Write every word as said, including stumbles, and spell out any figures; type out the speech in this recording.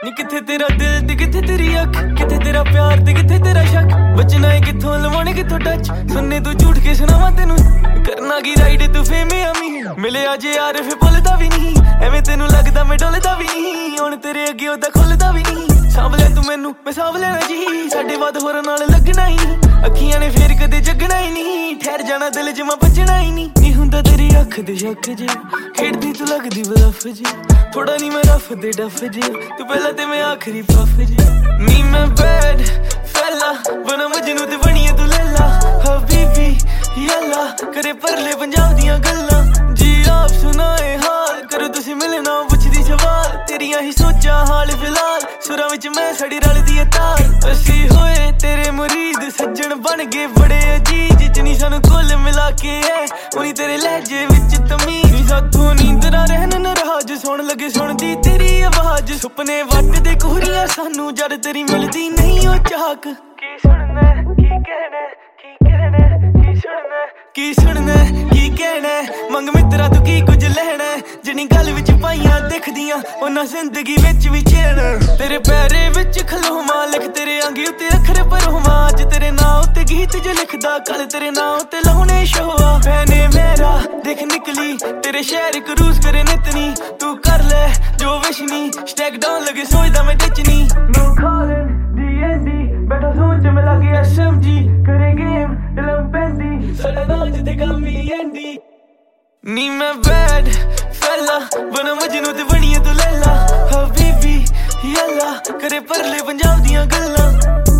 ਨੀ ਕਿੱਥੇ ਤੇਰਾ ਦਿਲ ਤੇ ਕਿੱਥੇ ਤੇਰੀ ਅੱਖ, ਕਿੱਥੇ ਤੇਰਾ ਪਿਆਰ ਤੇ ਕਿੱਥੇ ਤੇਰਾ ਸ਼ੱਕ। ਬਚਣਾ ਏ ਕਿੱਥੋਂ ਲਵਾਉਣੇ ਕਿੱਥੋਂ ਟੱਚ, ਸੁਣਨੇ ਤੂੰ ਝੂਠ ਕੇ ਸੁਣਾਵਾਂ ਤੈਨੂੰ। ਕਰਨਾ ਕੀ ਰਾਈਡ ਤੂੰ ਫੇਮੇ ਆਮੀ, ਮਿਲਿਆ ਜੇ ਯਾਰ ਫੇ ਭੁੱਲਦਾ ਵੀ ਨਹੀਂ। ਐਵੇਂ ਤੈਨੂੰ ਲੱਗਦਾ ਮੈਂ ਡੋਲਦਾ ਵੀ ਨਹੀਂ, ਹੁਣ ਤੇਰੇ ਅੱਗੇ ਉਹਦਾ ਖੁੱਲਦਾ ਵੀ ਨਹੀਂ। ਸਾਂਭ ਲੈ ਤੂੰ ਮੈਨੂੰ ਮੈਂ ਸਾਂਭ ਲੈਣਾ ਜੀ, ਸਾਡੇ ਬਾਅਦ ਹੋਰਾਂ ਨਾਲ ਲੱਗਣਾ ਹੀ ਨਹੀਂ। ਅੱਖੀਆਂ ਨੇ ਫੇਰ ਕਦੇ ਜਗਣਾ ਹੀ ਨਹੀਂ, ਠਹਿਰ ਜਾਣਾ ਦਿਲ ਜਮਾ ਬਚਣਾ ਹੀ ਨਹੀਂ। ਨਹੀਂ ਹੁੰਦਾ ਤੇਰੀ ਅੱਖ ਦੇ ਸ਼ੱਕ ਜੇ, ਖੇਡਦੀ ਤੂੰ ਲੱਗਦੀ ਬਲਫ ਜੇ। ਥੋੜਾ ਨੀ ਮੈਂ ਰਫ ਦੇ ਡਫ ਜੇ, ਤੂੰ ਪਹਿਲਾਂ ਤੇ ਮੈਂ ਆਖਰੀ ਪਫ ਜੇ। ਨੀ ਮੈਂ ਬੈਡ ਫੈਲਾ ਬਣਾ ਮਜਨੂ ਤੇ ਬਣੀਏ ਤੂੰ ਲੈਲਾ। ਹਬੀਬੀ ਯਾਲਾ ਕਰੇ ਪਰਲੇ ਪੰਜਾਬ ਦੀਆਂ ਗੱਲਾਂ, ਜੀ ਆਪ ਸੁਣਾਏ ਹਾਲ ਕਰੋ ਤੁਸੀਂ ਮਿਲਣਾ ਪੁੱਛਦੀ ਸਵਾਲ। ਤੇਰੀਆਂ ਹੀ ਸੋਚਾਂ ਹਾਲ ਫਿਲਹਾਲ, ਸੁਰਾਂ ਵਿੱਚ ਮੈਂ ਸੜੀ ਰਲਦੀ ਏ ਤਾਲ। ਅਸੀਂ ਹੋਏ ਤੇਰੇ ਮੁਰੀਦ ਸੱਜਣ ਬਣ ਗਏ ਬੜੇ ਅਜੀਜ਼, ਜਿਤਨੀ ਸਾਨੂੰ ਕੁੱਲ ਮਿਲਾ ਕੇ ਐ ਉਨੀ ਤੇਰੇ ਲਹਿਜੇ ਵਿੱਚ ਤਮੀਜ਼। ਨੀ ਸਾਥੋਂ ਨੀਂਦਰਾਂ ਰਹਿਣ ਨਾਰਾਜ਼, ਸੁਣ ਲੱਗੇ ਸੁਣਦੀ ਤੇਰੀ ਆਵਾਜ਼। ਸੁਪਨੇ ਵੱਟਦੇ ਕੋਹਰੀਆਂ ਸਾਨੂੰ ਜਦ ਤੇਰੀ ਮਿਲਦੀ ਨਹੀਂ ਉਹ ਚਾਕ। ਕੀ ਸੁਣਨਾ ਕੀ ਕਹਿਣਾ ਕੀ ਕਹਿਣਾ ਕੀ ਸੁਣਨਾ ਕੀ ਸੁਣਨਾ ਕੀ ਕਹਿਣਾ, ਮੰਗ ਮਿੱਤਰਾ ਤੂੰ ਕੀ ਕੁਝ ਲੈਣਾ। ਜਿਹੜੀ ਗੱਲ ਵਿੱਚ ਪਾਈਆਂ ਦਿਖਦੀਆਂ ਉਹਨਾਂ ਜ਼ਿੰਦਗੀ ਵਿੱਚ ਵੀ ਚੈਨ। ਤੇਰੇ ਪੈਰੇ ਵਿੱਚ ਖਲੋਵਾਂ ਲਿਖ ਤੇਰੇ ਅੰਗੀ ਉੱਤੇ ਅੱਖਰ ਭਰੋਵਾਂ। ਅੱਜ ਤੇਰੇ ਨਾਂ ਉੱਤੇ ਗੀਤ ਜੇ ਲਿਖਦਾ, ਕੱਲ ਤੇਰੇ ਨਾਂ ਉੱਤੇ ਲਾਉਣੇ ਸ਼ੋਆ। ਭੈਣੇ ਮੇਰਾ ਦੇਖ ਨਿਕਲੀ ਤੇਰੇ ਸ਼ਹਿਰ ਕਰੂਜ਼ ਕਰੇ ਨਿਤਨੀ। ਤੂੰ ਕਰ ਲੈ ਜੋ ਵਿਸ਼ਨੀ ਸਟੈਕ ਡਾਊਨ ਲਗੇ ਸੋਚਦਾ ਮੈਂ ਟਿਚਨੀ। ਨੋ ਕਾਲਨ ਡੀ ਐਨ ਡੀ ਬੈਠਾ ਸੋਚ ਮੈਂ ਲੱਗੇ ਐਸ ਐਮ ਜੀ ਕਰੇ ਗੇਮ ਦਿਲਮ ਪੈਂਦੀ ਸਾਡਾ ਨਾਚ ਤੇ ਕੰਮ ਹੀ ਐਂਦੀ। ਨੀ ਮੈਂ ਬੈਡ ਫੈਲਾ ਬਣਾ ਮਜਨੂ ਤੇ ਬਣੀਏ ਤੂੰ ਲੈਲਾ। ਹਬੀਬੀ ਯਾਲਾ ਕਰੇ ਪਰਲੇ ਪੰਜਾਬ ਦੀਆਂ ਗੱਲਾਂ।